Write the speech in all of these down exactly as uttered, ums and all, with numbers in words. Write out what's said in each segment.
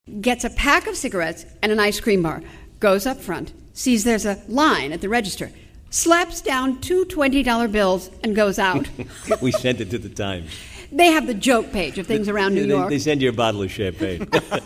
gets a pack of cigarettes and an ice cream bar, goes up front, sees there's a line at the register, slaps down two twenty dollar bills, and goes out. We sent it to the Times. They have the joke page of things around New they, York. They send you a bottle of champagne.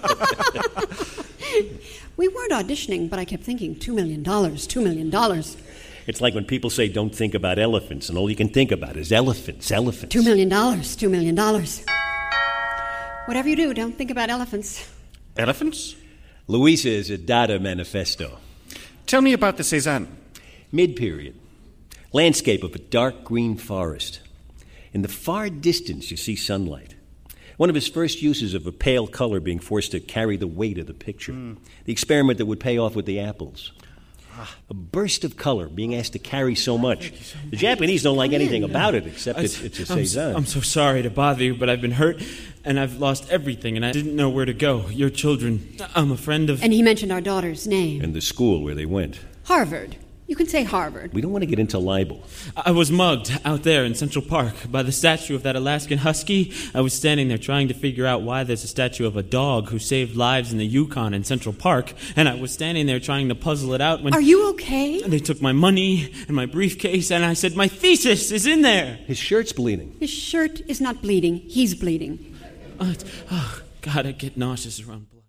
We weren't auditioning, but I kept thinking, two million dollars, two million dollars. It's like when people say don't think about elephants, and all you can think about is elephants, elephants. Two million dollars, two million dollars. Whatever you do, don't think about elephants. Elephants? Louisa is a Dada manifesto. Tell me about the Cézanne. Mid-period. Landscape of a dark green forest. In the far distance, you see sunlight. One of his first uses of a pale color being forced to carry the weight of the picture. Mm. The experiment that would pay off with the apples. Ah. A burst of color being asked to carry so much. So the Japanese don't like anything about it except it's, it's a Cézanne. I'm, I'm so sorry to bother you, but I've been hurt, and I've lost everything, and I didn't know where to go. Your children, I'm a friend of... And he mentioned our daughter's name. And the school where they went. Harvard. You can say Harvard. We don't want to get into libel. I was mugged out there in Central Park by the statue of that Alaskan husky. I was standing there trying to figure out why there's a statue of a dog who saved lives in the Yukon in Central Park, and I was standing there trying to puzzle it out when... Are you okay? They took my money and my briefcase, and I said, my thesis is in there. His shirt's bleeding. His shirt is not bleeding. He's bleeding. Uh, oh, God, I get nauseous around blood.